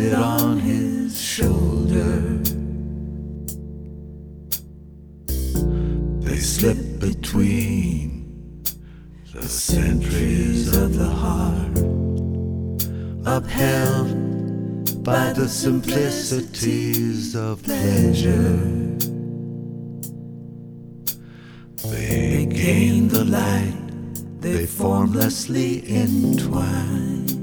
it on his shoulder. They slip between the centuries of the heart, upheld by the simplicities of pleasure. They gain the light, they formlessly entwine.